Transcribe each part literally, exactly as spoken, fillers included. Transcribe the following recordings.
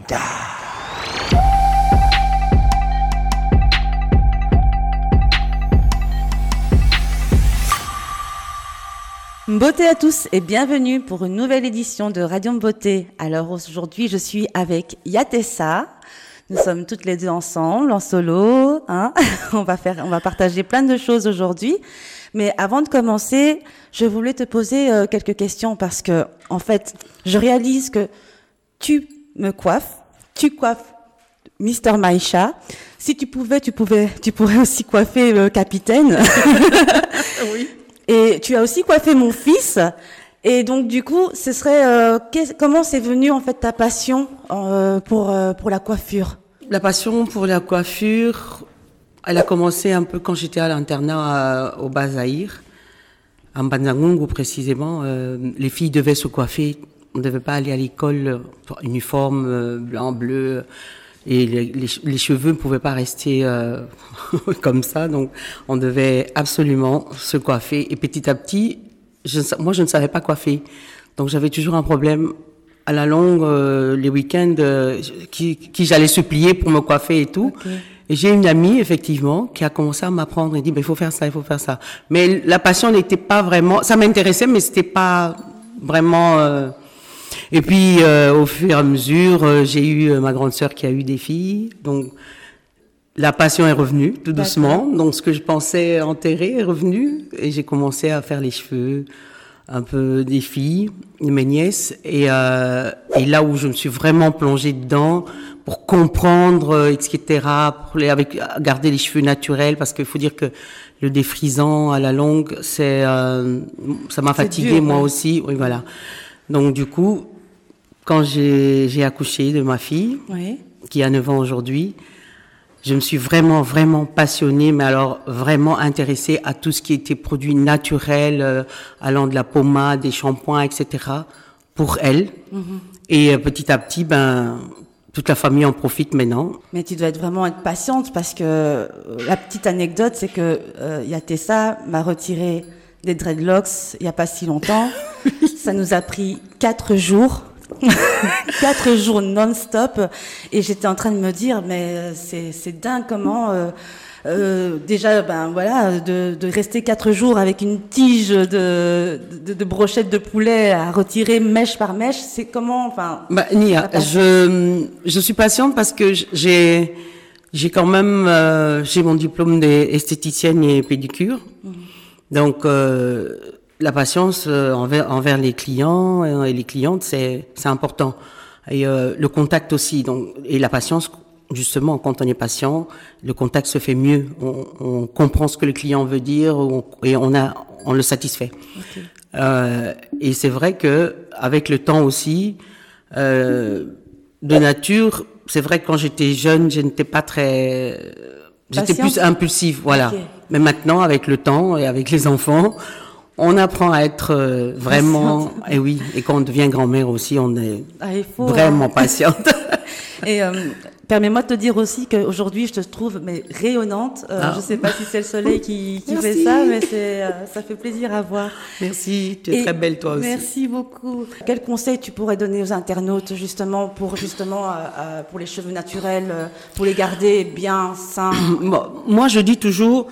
Da. Beauté à tous et bienvenue pour une nouvelle édition de Radium Beauté. Alors aujourd'hui, je suis avec Yatessa. Nous sommes toutes les deux ensemble, en solo. Hein on va faire, on va partager plein de choses aujourd'hui. Mais avant de commencer, je voulais te poser euh, quelques questions parce que, en fait, je réalise que tu me coiffes, tu coiffes Mister Maïcha. Si tu pouvais, tu pouvais, tu pourrais aussi coiffer le capitaine. Oui. Et tu as aussi coiffé mon fils. Et donc, du coup, ce serait euh, comment c'est venu en fait ta passion euh, pour euh, pour la coiffure? La passion pour la coiffure, elle a commencé un peu quand j'étais à l'internat à, au Bas-Zaïre, à Mbanzangungu précisément. Euh, les filles devaient se coiffer, on ne devait pas aller à l'école euh, uniforme euh, blanc, bleu, et les, les, les cheveux ne pouvaient pas rester euh, comme ça, donc on devait absolument se coiffer. Et petit à petit, je, moi je ne savais pas coiffer, donc j'avais toujours un problème. À la longue, euh, les week-ends, euh, qui, qui j'allais supplier pour me coiffer et tout. Okay. Et j'ai une amie, effectivement, qui a commencé à m'apprendre et dit, ben, il faut faire ça, il faut faire ça. Mais la passion n'était pas vraiment, ça m'intéressait, mais c'était pas vraiment, euh... et puis, euh, au fur et à mesure, euh, j'ai eu euh, ma grande sœur qui a eu des filles. Donc, la passion est revenue, tout doucement. D'accord. Donc, ce que je pensais enterrer est revenu. Et j'ai commencé à faire les cheveux, un peu des filles, de mes nièces, et, euh, et là où je me suis vraiment plongée dedans pour comprendre, et cetera, pour les, avec garder les cheveux naturels, parce qu'il faut dire que le défrisant à la longue, c'est, euh, ça m'a fatiguée moi ouais. aussi, oui voilà. Donc du coup, quand j'ai, j'ai accouché de ma fille, oui. qui a neuf ans aujourd'hui, je me suis vraiment, vraiment passionnée, mais alors vraiment intéressée à tout ce qui était produit naturel, euh, allant de la pommade, des shampoings, et cetera, pour elle. Mm-hmm. Et euh, petit à petit, ben, toute la famille en profite maintenant. Mais tu dois être vraiment être patiente parce que euh, la petite anecdote, c'est que euh, Yatessa m'a retiré des dreadlocks il n'y a pas si longtemps. Ça nous a pris quatre jours. Quatre jours non-stop et j'étais en train de me dire mais c'est c'est dingue comment euh, euh, déjà ben voilà de de rester quatre jours avec une tige de de, de brochettes de poulet à retirer mèche par mèche, c'est comment enfin bah Nia, je je suis patiente parce que j'ai j'ai quand même euh, j'ai mon diplôme d'esthéticienne et pédicure. Mmh. Donc euh, la patience euh, envers, envers les clients et les clientes, c'est, c'est important. Et euh, le contact aussi. Donc, et la patience, justement, quand on est patient, le contact se fait mieux. On, on comprend ce que le client veut dire on, et on a, on le satisfait. Okay. Euh, et c'est vrai que avec le temps aussi, euh, de nature, c'est vrai que quand j'étais jeune, je n'étais pas très, j'étais Patience. plus impulsive, voilà. Okay. Mais maintenant, avec le temps et avec les enfants, on apprend à être euh, vraiment, et eh oui, et quand on devient grand-mère aussi, on est ah, il faut, vraiment hein. patiente. Et euh, permets-moi de te dire aussi qu'aujourd'hui, je te trouve mais rayonnante. Euh, ah. Je ne sais pas si c'est le soleil qui, qui fait ça, mais c'est, euh, ça fait plaisir à voir. Merci, tu es et très belle toi aussi. Merci beaucoup. Quel conseil tu pourrais donner aux internautes justement pour justement euh, euh, pour les cheveux naturels, euh, pour les garder bien sains? Moi, je dis toujours,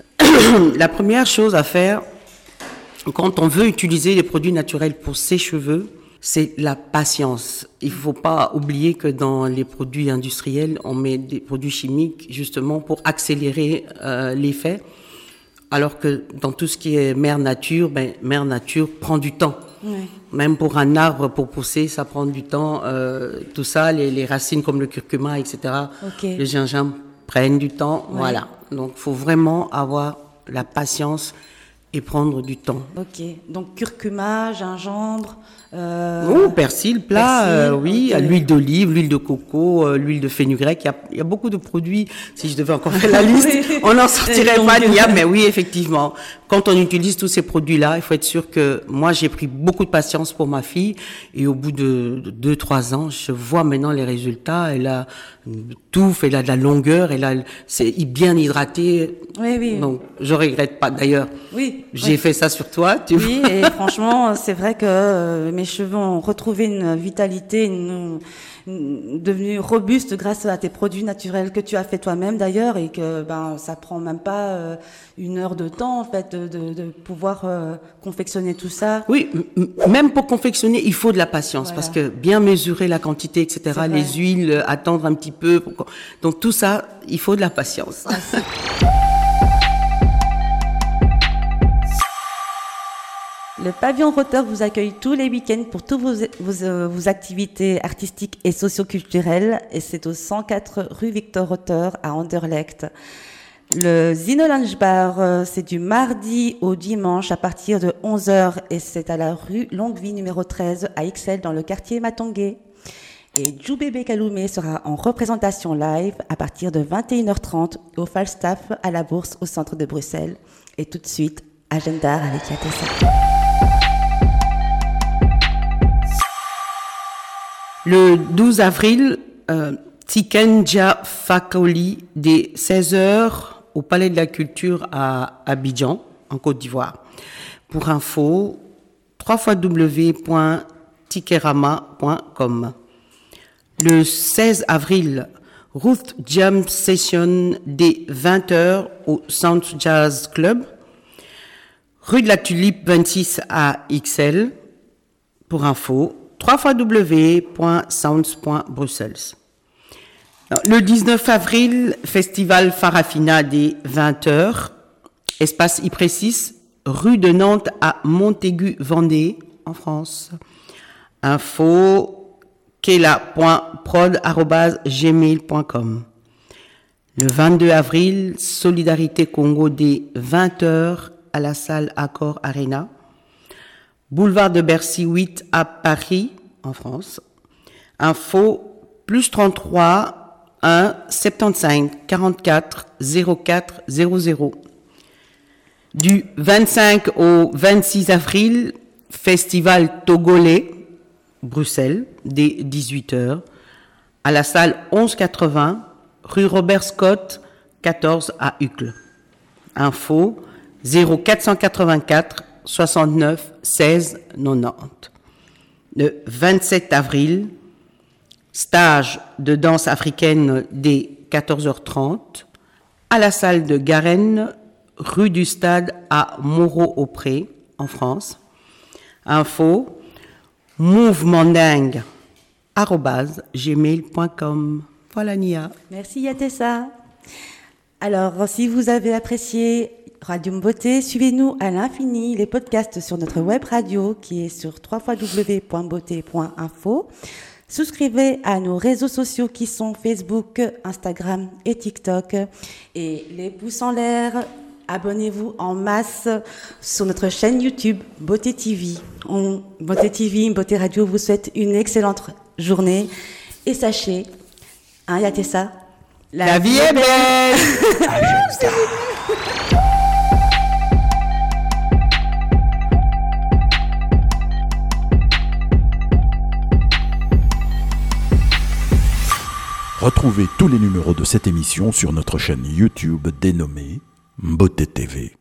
la première chose à faire, quand on veut utiliser les produits naturels pour ses cheveux, c'est la patience. Il faut pas oublier que dans les produits industriels, on met des produits chimiques justement pour accélérer euh, l'effet, alors que dans tout ce qui est mère nature, ben mère nature prend du temps. Oui. Même pour un arbre, pour pousser, ça prend du temps. Euh, tout ça, les, les racines comme le curcuma, et cetera, okay. le gingembre prennent du temps. Oui. Voilà. Donc, faut vraiment avoir la patience et prendre du temps. Ok, donc curcuma, gingembre... Euh... Oh, persil plat, persil, euh, oui, okay. l'huile d'olive, l'huile de coco, euh, l'huile de fenugrec, il y a, il y a beaucoup de produits, si je devais encore faire la liste, on n'en sortirait pas, Nia, mais oui, effectivement, quand on utilise tous ces produits-là, il faut être sûr que moi, j'ai pris beaucoup de patience pour ma fille, et au bout de deux, trois ans, je vois maintenant les résultats, elle a une touffe, elle a de la longueur, elle a, c'est bien hydraté, oui, oui. donc je regrette pas, d'ailleurs. Oui, Oui. J'ai oui. fait ça sur toi, tu vois. Oui, et franchement, c'est vrai que euh, mes cheveux ont retrouvé une vitalité, une, une, devenus robustes grâce à tes produits naturels que tu as fait toi-même d'ailleurs, et que ben ça prend même pas euh, une heure de temps en fait de, de, de pouvoir euh, confectionner tout ça. Oui, m- même pour confectionner, il faut de la patience, Voilà. parce que bien mesurer la quantité, et cetera, les huiles, euh, attendre un petit peu. Pour... Donc tout ça, il faut de la patience. Le pavillon Roteur vous accueille tous les week-ends pour toutes vos, vos, euh, vos activités artistiques et socio-culturelles, et c'est au cent quatre rue Victor Roteur à Anderlecht. Le Zino Lounge Bar, euh, c'est du mardi au dimanche à partir de onze heures, et c'est à la rue Longue-Vie numéro treize à Ixelles dans le quartier Matongué. Et Djoubébé Kaloumé sera en représentation live à partir de vingt et une heures trente au Falstaff à la Bourse au centre de Bruxelles. Et tout de suite, Agenda avec Yatessa. Le douze avril, euh, Tikenja Fakoli, dès seize heures, au Palais de la Culture à Abidjan, en Côte d'Ivoire. Pour info, w w w point tikerama point com. Le seize avril, Ruth Jam Session, dès vingt heures, au Sound Jazz Club, rue de la Tulipe vingt-six à Ixelles. Pour info, w w w point sounds point bruxelles. Le dix-neuf avril, Festival Farafina dès vingt heures, espace Yprécis, rue de Nantes à Montaigu-Vendée, en France. Info kela point prod arobase gmail point com. Le vingt-deux avril, Solidarité Congo dès vingt heures à la salle Accor Arena. Boulevard de Bercy huit à Paris, en France. Info, plus trente-trois, un, soixante-quinze, quarante-quatre, zéro quatre, zéro zéro. Du vingt-cinq au vingt-six avril, Festival Togolais, Bruxelles, dès dix-huit heures, à la salle onze quatre-vingts, rue Robert Scott, quatorze à Uccle. Info, zéro quatre cent quatre-vingt-quatre, soixante-neuf, seize, quatre-vingt-dix. Le vingt-sept avril, stage de danse africaine dès quatorze heures trente, à la salle de Garenne, rue du Stade à Moreau-au-Pré, en France. Info, mouvemendingue, arobase gmail point com. Voilà, Nia. Merci Yatessa. Alors, si vous avez apprécié Radium Beauté, suivez-nous à l'infini les podcasts sur notre web radio qui est sur w w w point beauté point info. Souscrivez à nos réseaux sociaux qui sont Facebook, Instagram et TikTok. Et les pouces en l'air, abonnez-vous en masse sur notre chaîne YouTube Beauté T V. On, Beauté T V, Beauté Radio vous souhaite une excellente journée. Et sachez, hein Yatessa, la, la vie est belle. Retrouvez tous les numéros de cette émission sur notre chaîne YouTube dénommée Beauté T V.